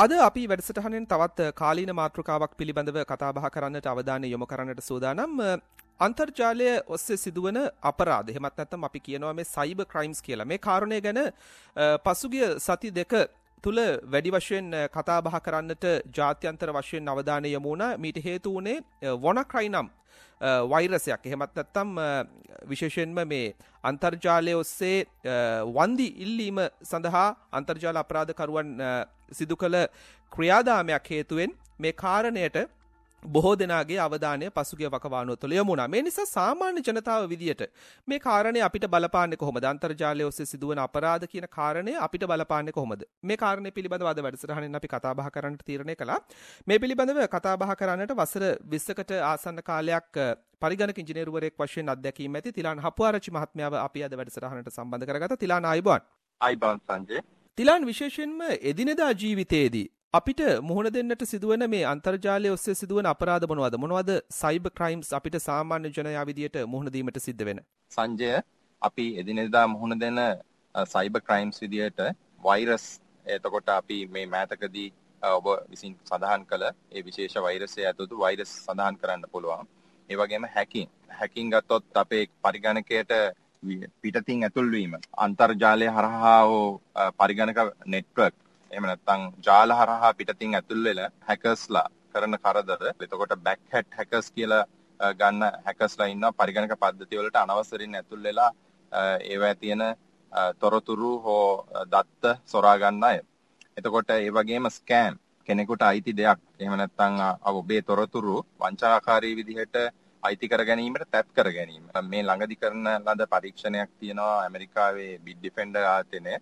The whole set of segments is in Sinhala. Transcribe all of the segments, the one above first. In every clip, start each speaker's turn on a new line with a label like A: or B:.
A: අද අපි වැඩසටහනෙන් තවත් කාලීන මාතෘකාවක් පිළිබඳව කතා බහ කරන්නට අවධානය යොමු කරන්නට සූදානම්. අන්තර්ජාලය ඔස්සේ සිදුවන අපරාධ, එහෙමත් නැත්නම් අපි කියනවා මේ සයිබර් ක්‍රයිම්ස් කියලා. මේ කාරණය ගැන පසුගිය සති දෙක තුල වැඩි වශයෙන් කතා බහ කරන්නට ජාත්‍යන්තර වශයෙන් අවධානය යොමු වුණා. මීට හේතු වුණේ WannaCry නම් වෛරසයක්. එහෙමත් නැත්නම් විශේෂයෙන්ම මේ අන්තර්ජාලය ඔස්සේ වන්දි ඉල්ලීම සඳහා අන්තර්ජාල අපරාධකරුවන් සිදු කළ ක්‍රියාදාමයක් හේතුවෙන් මේ කාරණයට බොහෝ දෙනාගේ අවධානය පසුගිය වකවානුව තුළ යොමු වුණා. මේ නිසා සාමාන්‍ය ජනතාව විදියට මේ කාරණේ අපිට බලපාන්නේ කොහොමද? අන්තර්ජාලය ඔස්සේ සිදුවන අපරාධ කියන කාරණේ අපිට බලපාන්නේ කොහොමද? මේ කාරණේ පිළිබඳව අද වැඩසටහනින් අපි කතා බහ කරන්නට තීරණය කළා. මේ පිළිබඳව කතා බහ කරන්නට වසර 20කට ආසන්න කාලයක් පරිගණක ඉංජිනේරුවරයෙක් වශයෙන් අත්දැකීම් ඇති තිලාන් හපුආරච්චි මහත්මයාව අපි අද වැඩසටහනට සම්බන්ධ කරගත්තා. තිලාන් ආයුබෝවන්.
B: ආයුබෝවන් සංජය.
A: තිලාන් විශේෂයෙන්ම එදිනෙදා ජීවිතයේදී අපිට මුහුණ දෙන්නට සිදුවන මේ අන්තර්ජාලය ඔස්සේ සිදුවන අපරාධ මොනවද සයිබර් ක්‍රයිම්ස් අපිට සාමාන්‍ය ජනයා විදියට මුහුණ දීමට සිද්ධ වෙන?
B: සංජය, අපි එදිනෙදා මුහුණ දෙන සයිබර් ක්‍රයිම්ස් විදියට වෛරස්, එතකොට අපි මේ මෑතකදී ඔබ විසින් සඳහන් කළ ඒ විශේෂ වෛරසය ඇතුළු වෛරස් සඳහන් කරන්න පුළුවන්. ඒ වගේම හැකින් ගත්තොත් අපේ පරිගණකයට පිටතින් ඇතුල් වීම, අන්තර්ජාලය හරහා පරිගණක නෙට්වර්ක්, එහෙම නැත්නම් ජාල හරහා පිටතින් ඇතුල් වෙලා හැකර්ස්ලා කරන කරදර. එතකොට බෑක් හැට් හැකර්ස් කියලා ගන්න හැකර්ස්ලා ඉන්නවා පරිගණක පද්ධතිය වලට අනවසරින් ඇතුල් වෙලා ඒවැය තියෙන තොරතුරු හෝ දත්ත සොරා ගන්න අය. එතකොට ඒ වගේම ස්කෑම්, කෙනෙකුට අයිති දෙයක්, එහෙම නැත්නම් ඔබේ තොරතුරු වංචාකාරී විදිහට අයිති කර ගැනීමට තැත් කර ගැනීම. මේ ළඟදි කරන ලද පරීක්ෂණයක් තියෙනවා ඇමරිකාවේ බිට් ඩිෆෙන්ඩර් ආයතනයේ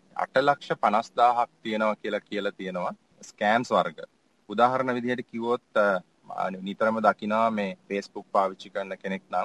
B: 8,50,000ක් තියෙනවා කියලා තියෙනවා ස්කෑම්ස් වර්ග. උදාහරණ විදිහට කිව්වොත් නිතරම දකිනවා මේ Facebook පාවිච්චි කරන කෙනෙක් නම්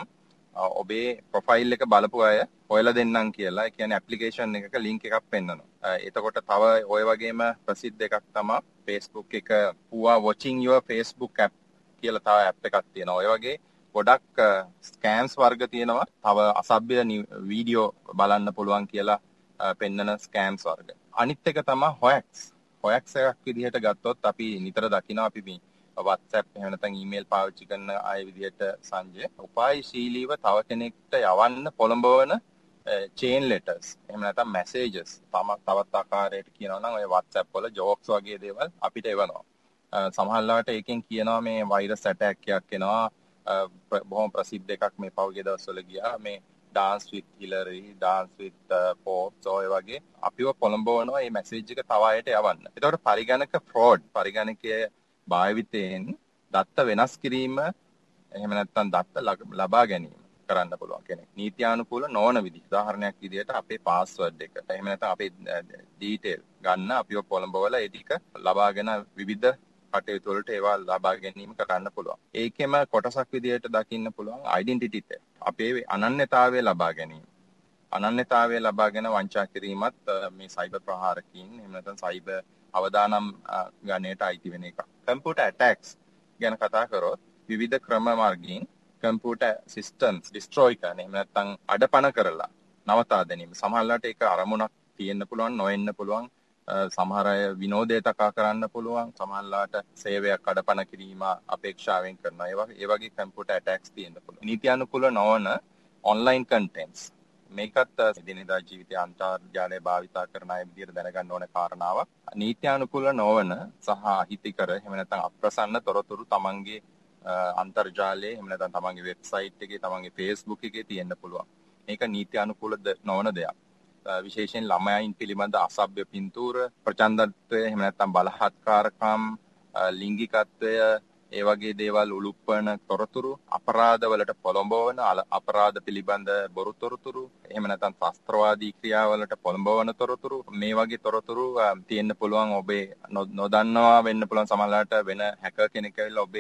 B: ඔබේ ප්‍රොෆයිල් එක බලපු අය හොයලා දෙන්නම් කියලා. ඒ කියන්නේ ඇප්ලිකේෂන් එකක ලින්ක් එකක් පෙන්නනවා. එතකොට තව ඔය වගේම ප්‍රසිද්ධ එකක් තමයි Facebook එක පුවා watching your Facebook app කියලා තව ඇප් එකක් තියෙනවා. ඔය වගේ ගොඩක් ස්කෑම්ස් වර්ග තියෙනවා. තව අසභ්‍ය වීඩියෝ බලන්න පුළුවන් කියලා පෙන්නන ස්කෑම්ස් වර්ග. අනිත් එක තමයි හොයක්ස් එකක් විදිහට ගත්තොත් අපි නිතර දකිනවා අපි මේ WhatsApp එහෙම නැත්නම් ඊමේල් පාවිච්චි කරන අය විදිහට සංජය උපායශීලීව තව කෙනෙක්ට යවන්න පොළඹවන චේන් ලෙටර්ස් එහෙම නැත්නම් මැසේජස් තවත් ආකාරයකට කියනවා නම් ඔය WhatsApp වල ජෝක්ස් වගේ දේවල් අපිට එවනවා. සමහරවිට ඒකෙන් කියනවා මේ වෛරස් ඇටැක් එකක් එනවා. බොහොම ප්‍රසිද්ධ එකක් මේ පහුගිය දවස්වල ගියා මේ dance with Hillary, dance with Pope, ඔය වගේ අපිව පොළඹවනවා මේ මැසේජ් එක තව අයට යවන්න. ඒතකොට පරිගණක fraud, පරිගණකයේ භාවිතයෙන් දත්ත වෙනස් කිරීම එහෙම නැත්නම් දත්ත ලබා ගැනීම කරන්න පුළුවන් කෙනෙක්. නීත්‍යානුකූල නොවන විදිහ. උදාහරණයක් විදිහට අපේ password එක එහෙම නැත්නම් අපේ detail ගන්න අපිව පොළඹවලා ඒ ටික ලබාගෙන විවිධ කටයුතු වලට ඒවා ලබා ගැනීම කරන්න පුළුවන්. ඒකෙම කොටසක් විදිහට දකින්න පුළුවන් ඩෙන්ටිටි එක. අපේ අනන්‍යතාවය ලබා ගැනීම. අනන්‍යතාවය ලබාගෙන වංචා කිරීමත් මේ සයිබර් ප්‍රහාරකීන් එහෙම නැත්නම් සයිබර් අවදානම් ගණයට අයිති වෙන එකක්. කම්පියුටර් ඇටැක්ස් ගැන කතා කරොත් විවිධ ක්‍රම මාර්ගයෙන් කම්පියුටර් සිස්ටම්ස් ඩිස්ට්‍රොයි කරන එහෙම නැත්නම් අඩපණ කරලා නවතා දැමීම. සමහරවිට ඒක අරමුණක් තියෙන්න පුළුවන්, නොවෙන්න පුළුවන්. සමහර අය විනෝදයට තකා කරන්න පුළුවන්. සමහරලාට සේවයක් අඩපණ කිරීම අපේක්ෂාවෙන් කරනවා. ඒ වගේ කම්පියුටර් ඇටැක්ස් තියෙන්න පුළුවන්. නීත්‍යානුකූල නොවන ඔන්ලයින් කන්ටෙන්ට්ස්. මේකත් දිනදා ජීවිතයේ අන්තර්ජාලය භාවිතා කරන අය විදිහට දැනගන්න ඕන කාරණාවක්. නීත්‍යානුකූල නොවන සහ අහිතකර එහෙම නැත්නම් අප්‍රසන්න තොරතුරු තමන්ගේ අන්තර්ජාලයේ එහෙම නැත්නම් තමන්ගේ වෙබ්සයිට් එකේ, තමන්ගේ Facebook එකේ තියෙන්න පුළුවන්. මේක නීත්‍යානුකූල නොවන දෙයක්. විශේෂයෙන් ළමයින් පිළිබඳ අසභ්‍ය පින්තූර, ප්‍රචණ්ඩත්වය, එහෙම නැත්නම් බලහත්කාරකම්, ලිංගිකත්වය, ඒ වගේ දේවල් උලුප්පන තොරතුරු, අපරාධවලට පොළඹවන අපරාධ පිළිබඳ බොරු තොරතුරු, එහෙම නැත්නම් ශාස්ත්‍රවාදී ක්‍රියාවලට පොළඹවන තොරතුරු, මේ වගේ තොරතුරු තියෙන්න පුළුවන්. ඔබේ නොදන්නවා වෙන්න පුළුවන්. සමහරවිට වෙන හැකර් කෙනෙක් ඇවිල්ලා ඔබේ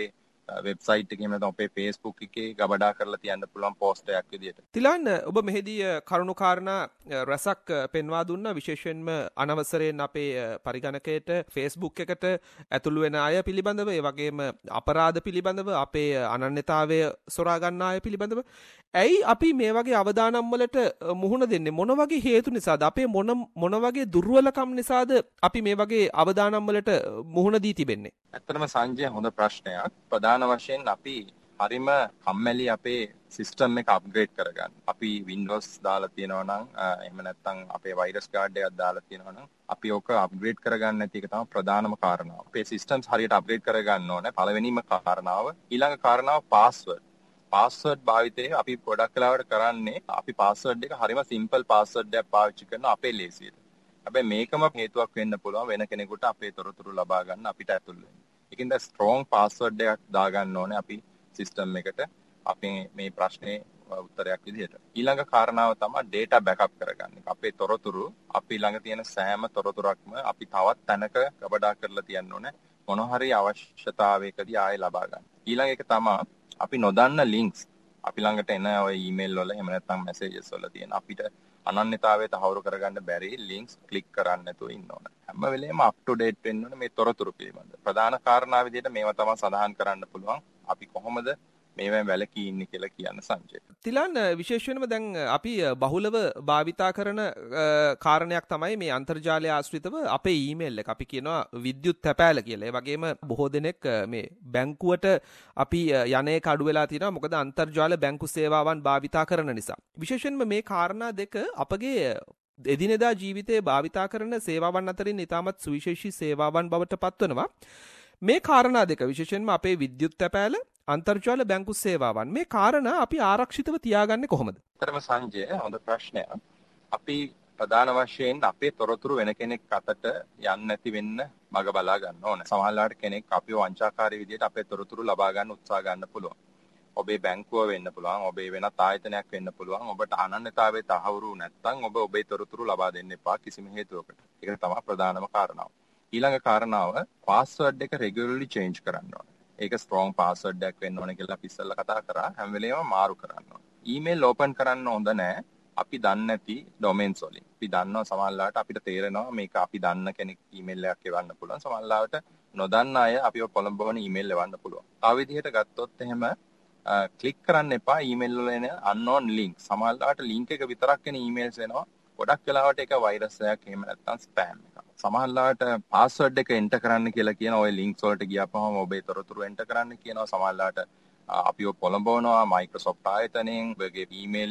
B: වෙබ්සයිට් එකේ එහෙම නැත්නම් අපේ Facebook එකේ ගබඩා කරලා තියන්න පුළුවන් පෝස්ට් එකක් විදියට.
A: තිලන් ඔබ මෙහිදී කරුණු කාරණා රසක් පෙන්වා දුන්නා විශේෂයෙන්ම අනවසරයෙන් අපේ පරිගණකයට Facebook එකට ඇතුළු වෙන අය පිළිබඳව ඒ වගේම අපරාධ පිළිබඳව අපේ අනන්‍යතාවය සොරා ගන්න අය පිළිබඳව ඇයි අපි මේ වගේ අවදානම් වලට මුහුණ දෙන්නේ මොන වගේ හේතු නිසාද අපේ මොන වගේ දුර්වලකම් නිසාද අපි මේ වගේ අවදානම් වලට මුහුණ දී තිබෙන්නේ?
B: ඇත්තටම සංජය හොඳ ප්‍රශ්නයක්. ප්‍රධාන වශයෙන් අපි හරිම කම්මැලි අපේ සිස්ටම් එක අප්ග්‍රේඩ් කරගන්න. අපි Windows දාලා තියෙනවා නම් එහෙම නැත්නම් අපේ වෛරස් ගාඩ් එකක් දාලා තියෙනවා නම් අපි ඕක අප්ග්‍රේඩ් කරගන්න නැති එක තමයි ප්‍රධානම කාරණාව. අපේ සිස්ටම්ස් හරියට අප්ග්‍රේඩ් කරගන්න ඕනේ. පළවෙනිම කාරණාව. ඊළඟ කාරණාව පාස්වර්ඩ්. පාස්වර්ඩ් භාවිතය අපි ගොඩක් වෙලාවට කරන්නේ අපි පාස්වර්ඩ් එක හරිම සිම්පල් පාස්වර්ඩ් එකක් පාවිච්චි කරන අපේ ලේසියට. හැබැයි මේකම හේතුවක් වෙන්න පුළුවන් වෙන කෙනෙකුට අපේ තොරතුරු ලබා ගන්න අපිට ඇතුල් වෙන්න. ඒකින්ද ස්ට්‍රෝං පාස්වර්ඩ් එකක් දාගන්න ඕනේ අපි සිස්ටම් එකට අපි මේ ප්‍රශ්නේ උත්තරයක් විදිහට. ඊළඟ කාරණාව තමයි data backup කරගන්න එක. අපේ තොරතුරු අපි ළඟ තියෙන සෑම තොරතුරක්ම අපි තවත් තැනක ගබඩා කරලා තියන්න ඕනේ. මොන හරි අවශ්‍යතාවයකදී ආයෙ ලබා ගන්න. ඊළඟ එක තමයි අපි නොදන්න links අපි ළඟට එන ඔය ඊමේල් වල එහෙම නැත්නම් messages වල තියෙන අපිට අනන්‍යතාවය තහවුරු කරගන්න බැරි links ක්ලික් කරන්න නැතුව ඉන්න ඕනේ. හැම වෙලේම up to date වෙන්න ඕනේ මේ තොරතුරු පිළිබඳ. ප්‍රධාන කාරණා විදිහට මේවා තමයි සඳහන් කරන්න පුළුවන්. අපි කොහොමද මේවෙන් වැළකී ඉන්නේ කියලා කියන්න සංජය.
A: තිලන් විශේෂයෙන්ම දැන් අපි බහුලව භාවිතා කරන කාරණයක් තමයි මේ අන්තර්ජාලය ආශ්‍රිතව අපේ ඊමේල් එක අපි කියනවා විද්‍යුත් තැපෑල කියලා. ඒ වගේම බොහෝ දෙනෙක් මේ බැංකුවට අපි යන්නේ කඩු වෙලා තියෙනවා මොකද අන්තර්ජාල බැංකු සේවාවන් භාවිතා කරන නිසා. විශේෂයෙන්ම මේ කාරණා දෙක අපගේ එදිනෙදා ජීවිතයේ භාවිතා කරන සේවාවන් අතරින් ඉතාමත් සුවිශේෂී සේවාවන් බවට පත්වනවා. මේ කාරණා දෙක විශේෂයෙන්ම අපේ විද්‍යුත් තැපෑල අන්තර්ජාල බැංකු සේවාවන් මේ කාරණා අපි ආරක්ෂිතව තියාගන්නේ කොහොමද?
B: අතරම සංජය හොඳ ප්‍රශ්නයක්. අපි ප්‍රධාන වශයෙන් අපේ තොරතුරු වෙන කෙනෙක් අතට යන්නේ නැති වෙන්න මග බලා ගන්න ඕනේ. සමහරවිට කෙනෙක් අපිව වංචාකාරී විදිහට අපේ තොරතුරු ලබා ගන්න උත්සාහ ගන්න පුළුවන්. ඔබේ බැංකුව වෙන්න පුළුවන්, ඔබේ වෙනත් ආයතනයක් වෙන්න පුළුවන්. ඔබට අනන්‍යතාවයේ තහවුරු නැත්නම් ඔබ ඔබේ තොරතුරු ලබා දෙන්න එපා කිසිම හේතුවකට. ඒක තමයි ප්‍රධානම කාරණාව. ඊළඟ කාරණාව පාස්වර්ඩ් එක රෙගුලර්ලි චේන්ජ් කරන්න ඕනේ. ඒක ස්ට්‍රෝං පාස්වර්ඩ් එකක් වෙන්න ඕනේ කියලා අපි ඉස්සෙල්ලා කතා කරා. හැම වෙලේම මාරු කරන්න ඕනේ. ඊමේල් ඕපන් කරන්න හොඳ නැහැ. අපි දන්නේ නැති ඩොමේන්ස් වලින්. අපි දන්නවා සමහරවිට අපිට තේරෙනවා මේක අපි දන්න කෙනෙක් ඊමේල් එකක් එවන්න පුළුවන්. සමහරවිට නොදන්න අය අපිව පොළඹවන ඊමේල් එවන්න පුළුවන්. තව විදිහට ගත්තොත් එහෙම ක්ලික් කරන්න එපා ඊමේල් වල එන unknown link. සමහරවිට link එක විතරක් එන ඊමේල්ස් එනවා. ගොඩක් වෙලාවට ඒක වෛරස් එකක් එහෙම නැත්නම් ස්පෑම් එකක්. සමහරවිට පාස්වර්ඩ් එක එන්ටර් කරන්න කියලා කියන ඔය ලින්ක්ස් වලට ගියාපහම ඔබේ තොරතුරු එන්ටර් කරන්න කියනවා. සමහරවිට අපිව පොළඹවනවා Microsoft ආයතනයෙන් ඔබගේ ඊමේල්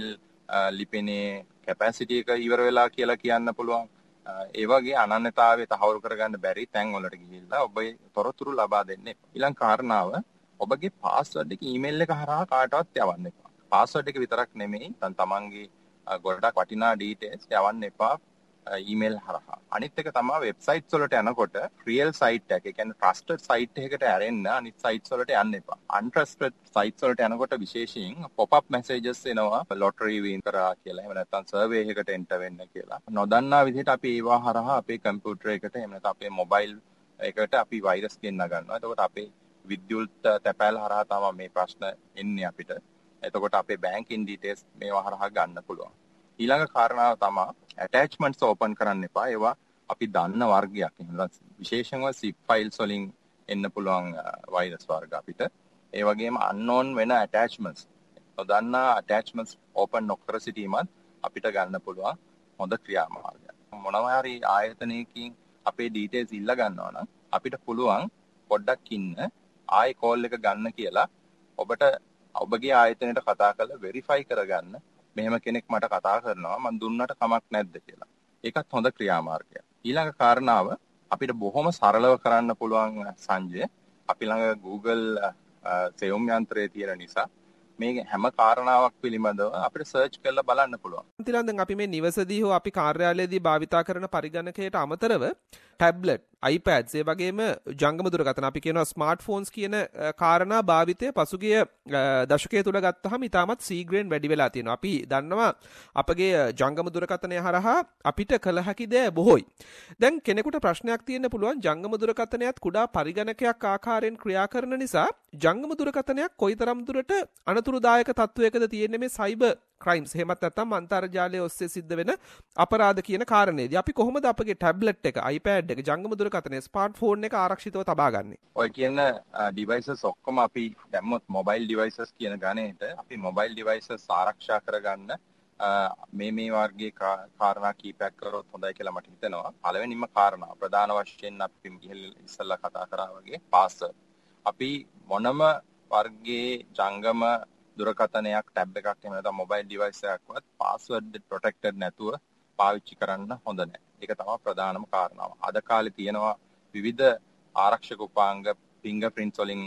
B: ලිපිනේ කැපැසිටි එක ඉවර වෙලා කියලා කියන්න පුළුවන්. ඒ වගේ අනන්‍යතාවය තහවුරු කරගන්න බැරි තැන් වලට ගිහිල්ලා ඔබේ තොරතුරු ලබා දෙන්න එපා. ඊළඟ කාරණාව ඔබගේ පාස්වර්ඩ් එක ඊමේල් එක හරහා කාටවත් යවන්න එපා. පාස්වර්ඩ් එක විතරක් නෙමෙයි තමන්ගේ ගොඩක් වටිනා ඩීටේල්ස් යවන්න එපා ඊමේල් හරහා. අනිත් එක තමයි වෙබ්සයිට්ස් වලට යනකොට රියල් සයිට් එක, ඒ කියන්නේ ට්‍රස්ටඩ් සයිට් එකකට ඇරෙන්න අනිත් සයිට්ස් වලට යන්න එපා. අන්ට්‍රස්ටඩ් සයිට්ස් වලට යනකොට විශේෂයෙන් pop-up messages එනවා lottery win කරා කියලා. එහෙම නැත්නම් survey එකකට enter වෙන්න කියලා. නොදන්නා විදිහට අපි ඒවා හරහා අපේ කම්පියුටර් එකට එහෙම නැත්නම් අපේ මොබයිල් එකට අපි වෛරස් ගෙන්න ගන්නවා. එතකොට අපේ විද්‍යුත් තැපෑල හරහා තමයි මේ ප්‍රශ්න එන්නේ අපිට. එතකොට අපේ banking details මේවා හරහා ගන්න පුළුවන්. ඊළඟ කාරණාව තමයි attachments open කරන්න එපා. ඒවා අපි දන්න වර්ගයක්. එහෙනම් විශේෂයෙන්ම zip files වලින් එන්න පුළුවන් වෛරස් වර්ග අපිට. ඒ වගේම unknown වෙන attachments. නොදන්නා attachments open නොකර සිටීමත් අපිට ගන්න පුළුවන් හොඳ ක්‍රියාමාර්ගයක්. මොනවා හරි ආයතනයකින් අපේ details ඉල්ල ගන්නවා නම් අපිට පුළුවන් පොඩ්ඩක් ඉන්න ආයෙ call එක ගන්න කියලා ඔබට ඔබගේ ආයතනයට කතා කරලා verify කරගන්න මෙහෙම කෙනෙක් මට කතා කරනවා මම දුන්නට කමක් නැද්ද කියලා. ඒකත් හොඳ ක්‍රියාමාර්ගයක්. ඊළඟ කාරණාව අපිට බොහොම සරලව කරන්න පුළුවන් සංජය. අපි ළඟ Google සෙවුම් යන්ත්‍රය තියෙන නිසා මේ හැම කාරණාවක් පිළිබඳව අපිට සර්ච් කරලා බලන්න පුළුවන්.
A: තිලන් දැන් අපි මේ නිවසේදී හෝ අපි කාර්යාලයේදී භාවිතා කරන පරිගණකයට අමතරව ටැබ්ලට්, iPads ඒ වගේම ජංගම දුරකථන අපි කියනවා ස්මාර්ට්ෆෝන්ස් කියන කාරණා භාවිතය පසුගිය දශකයේ තුල ගත්තහම ඉතාමත් සීග්‍රෙන් වැඩි වෙලා තියෙනවා. අපි දන්නවා අපගේ ජංගම දුරකථනය හරහා අපිට කළ හැකි දේ බොහෝයි. දැන් කෙනෙකුට ප්‍රශ්නයක් තියෙන්න පුළුවන් ජංගම දුරකථනයත් කුඩා පරිගණකයක් ආකාරයෙන් ක්‍රියා කරන නිසා ජංගම දුරකථනයක් කොයිතරම් දුරට අනතුරුදායක තත්වයකද තියෙන්නේ මේ සයිබර් ක්‍රයිම්ස් එහෙමත් නැත්නම් අන්තර්ජාලය ඔස්සේ සිද්ධ වෙන අපරාධ කියන කාරණේදී අපි කොහොමද අපගේ ටැබ්ලට් එක, iPad එක, ජංගම දුරකථනය, ස්මාර්ට්ෆෝන් එක ආරක්ෂිතව තබා ගන්නේ?
B: ඔය කියන ඩිවයිසස් ඔක්කොම අපි දැම්මොත් මොබයිල් ඩිවයිසස් කියන ගණේට අපි මොබයිල් ඩිවයිසස් ආරක්ෂා කරගන්න මේ වර්ගයේ කාරණා කීපයක් කරොත් හොඳයි කියලා මට හිතෙනවා. පළවෙනිම කාරණා ප්‍රධාන වශයෙන් අපි ඉස්සෙල්ලා කතා කරා වගේ පාස්වර්ඩ්. අපි මොනම වර්ගයේ ජංගම දුරකථනයක්, ටැබ් එකක් එහෙම නැත්නම් මොබයිල් ඩිවයිස් එකක්වත් පාස්වර්ඩ් ප්‍රොටෙක්ටඩ් නැතුව පාවිච්චි කරන්න හොඳ නැහැ. ඒක තමයි ප්‍රධානම කාරණාව. අද කාලේ තියෙනවා විවිධ ආරක්ෂක උපාංග fingerprints වලින්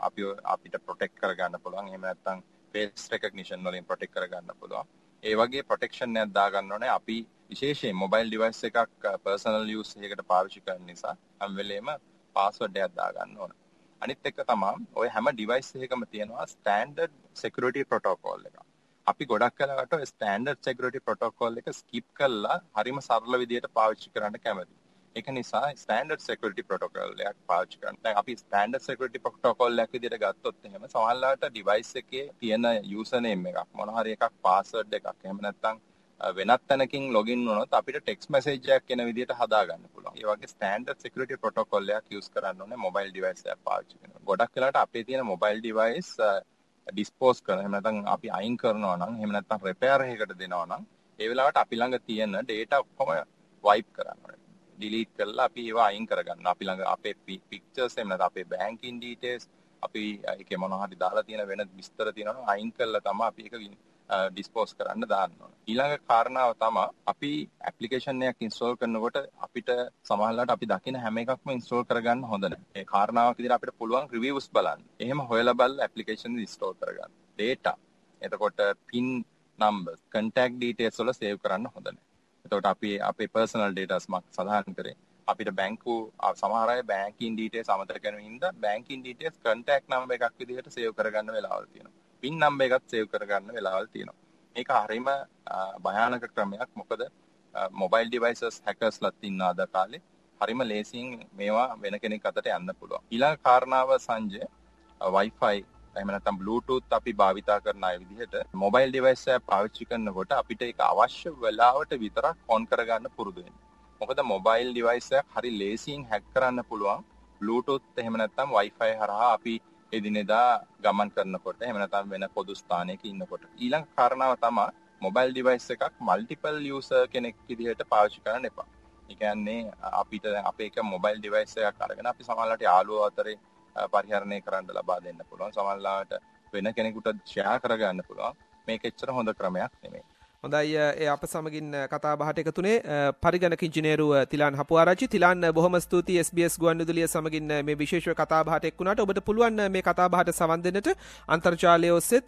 B: අපිට ප්‍රොටෙක්ට් කරගන්න පුළුවන්. එහෙම නැත්නම් face recognition වලින් ප්‍රොටෙක්ට් කරගන්න පුළුවන්. ඒ වගේ ප්‍රොටෙක්ෂන් එකක් දාගන්න ඕනේ. අපි විශේෂයෙන් මොබයිල් ඩිවයිස් එකක් පර්සනල් යූස් එකකට පාවිච්චි කරන නිසා හැම වෙලේම පාස්වර්ඩ් එකක් දාගන්න ඕනේ. අනිත් එක තමයි ඔය හැම ඩිවයිස් එකකම තියෙනවා ස්ටෑන්ඩඩ් සිකියුරිටි ප්‍රොටෝකෝල් එක. අපි ගොඩක් කලකට ඔය ස්ටෑන්ඩඩ් සිකියුරිටි ප්‍රොටෝකෝල් එක ස්කිප් කරලා හරිම සරල විදියට පාවිච්චි කරන්න කැමතියි. ඒක නිසා ස්ටෑන්ඩඩ් සිකියුරිටි ප්‍රොටෝකෝල් එකක් පාවිච්චි කරන්න. දැන් අපි ස්ටෑන්ඩඩ් සිකියුරිටි ප්‍රොටෝකෝල් එකක් විදියට ගත්තොත් එහෙම සමහරවිට ඩිවයිස් එකේ තියෙන යූසර් නේම් එකක්, මොන හරි එකක්, පාස්වර්ඩ් එකක්, එහෙම නැත්නම් වෙනත් තැනකින් ලොගින් වුණොත් අපිට ටෙක්ස්ට් මැසේජ් එකක් එන විදියට හදා ගන්න පුළුවන්. ඒ වගේ ස්ටෑන්ඩඩ් සිකියුරිටි ප්‍රොටෝකෝල් එකක් යූස් කරන්න ඕනේ මොබයිල් ඩිවයිස් එකක් පාවිච්චි කරනකොට. ගොඩක් වෙලාවට අපේ තියෙන මොබයිල් ඩිවයිස් ඩිස්පෝස් කරන, එහෙම නැත්නම් අපි අයින් කරනවා නම්, එහෙම නැත්නම් රිපෙයාර් එකකට දෙනවා නම්, ඒ වෙලාවට අපි ළඟ තියෙන data ඔක්කොම වයිප් කරන්න ඕනේ. ඩිලීට් කරලා අපි ඒවා අයින් කරගන්න. අපි ළඟ අපේ පික්චර්ස්, එහෙම නැත්නම් අපේ බැංකින් ඩීටේල්ස්, අපි ඒකේ මොනවා හරි දාලා තියෙන වෙන විස්තර තියෙනවා අයින් කරලා තමයි අපි ඒක ඩිස්පෝස් කරන්න දාන්න ඕන. ඊළඟ කාරණාව තමයි අපි ඇප්ලිකේෂන් එකක් ඉන්ස්ටෝල් කරනකොට අපිට සමහරවිට අපි දකින හැම එකක්ම ඉන්ස්ටෝල් කරගන්න හොඳ නැහැ. ඒ කාරණාවක් විදිහට අපිට පුළුවන් රිවිව්ස් බලන්න. එහෙම හොයලා බලලා ඇප්ලිකේෂන් ඉන්ස්ටෝල් කරගන්න. data, එතකොට pin numbers, contact details වල සේව් කරන්න හොඳ නැහැ. එතකොට අපි අපේ personal data මක් සඳහන් කරේ. අපිට බැංකු සමහර අය බැංකින් ඩීටේල්ස් අමතක කරන හින්දා බැංකින් ඩීටේල්ස් contact number එකක් විදිහට සේව් කරගන්න වෙලාවල් තියෙනවා. PIN number එකත් සේව් කරගන්න වෙලාවල් තියෙනවා. මේක හරීම භයානක ක්‍රමයක්. මොකද මොබයිල් ඩිවයිසස් හැකර්ස්ලාත් ඉන්න අද කාලේ හරීම ලේසියෙන් මේවා වෙන කෙනෙක් අතට යන්න පුළුවන්. ඊළඟ කාරණාව සංජය Wi-Fi එහෙම නැත්නම් Bluetooth අපි භාවිතා කරන අය විදිහට මොබයිල් ඩිවයිස් එක පාවිච්චි කරනකොට අපිට ඒක අවශ්‍ය වෙලාවට විතරක් ඔන් කරගන්න පුරුදු වෙන්න. මොකද මොබයිල් ඩිවයිස් එක හරි ලේසියෙන් හැක් කරන්න පුළුවන්. Bluetooth එහෙම නැත්නම් Wi-Fi හරහා අපි එදිනෙදා ගමන් කරනකොට එහෙම නැත්නම් වෙන පොදු ස්ථානයක ඉන්නකොට. ඊළඟ කාරණාව තමයි මොබයිල් ඩිවයිස් එකක් මල්ටිපල් යූසර් කෙනෙක් විදිහට පාවිච්චි කරන්න එපා. ඒ කියන්නේ අපිට අපේ එක මොබයිල් ඩිවයිස් එකක් අරගෙන අපි සමහරවිට යාළුවෝ අතරේ පරිහරණය කරන්න ලබා දෙන්න පුළුවන්. සමහරවිට වෙන කෙනෙකුට ෂෙයා කරගන්න පුළුවන්. මේක එච්චර හොඳ ක්‍රමයක් නෙමෙයි.
A: හොඳයි, ඒ අප සමගින් කතා බහට එකතුනේ පරිගණක ඉංජිනේරු තිලාන් හපුආරච්චි. තිලාන් බොහොම ස්තුතියි SBS ගුවන්විදුලිය සමගින් මේ විශේෂ කතා බහට එක්ුණාට. ඔබට පුළුවන් මේ කතා බහට සවන් දෙන්නට අන්තර්ජාලය ඔස්සේ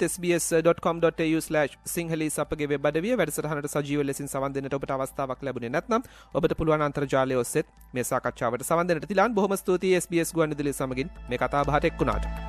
A: sbs.com.au/sinhalese අපගේ වෙබ් අඩවිය වැඩසටහනට සජීව ලෙසින් සවන් දෙන්නට ඔබට අවස්ථාවක් ලැබුණේ නැත්නම් ඔබට පුළුවන් අන්තර්ජාලය ඔස්සේ මේ සාකච්ඡාවට සවන් දෙන්නට. තිලාන් බොහොම ස්තුතියි SBS ගුවන්විදුලිය සමගින් මේ කතා බහට එක්ුණාට.